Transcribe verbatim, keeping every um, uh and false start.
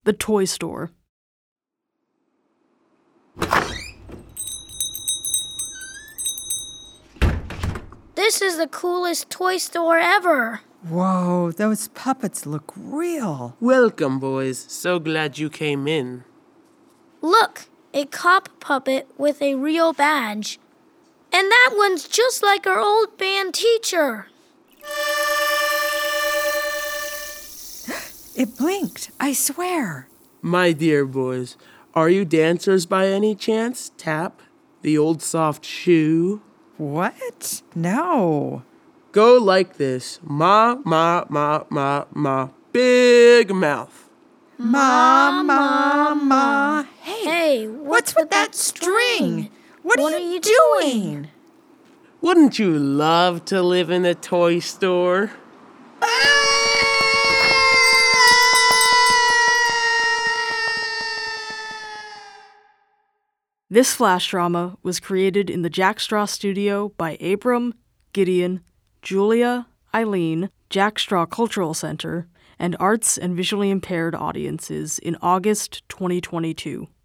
The toy store. This is the coolest toy store ever. Whoa, those puppets look real. Welcome, boys. So glad you came in. Look, a cop puppet with a real badge. And that one's just like our old band teacher. It blinked, I swear. My dear boys, are you dancers by any chance? Tap, the old soft shoe. What? No. Go like this. Ma, ma, ma, ma, ma. Big mouth. Ma, ma, ma. Hey, Hey, what's with that string? What, What are are you you doing? doing? Wouldn't you love to live in a toy store? This flash drama was created in the Jack Straw studio by Abram, Gideon, Julia, Eileen, Jack Straw Cultural Center, and arts and visually impaired audiences in August twenty twenty-two.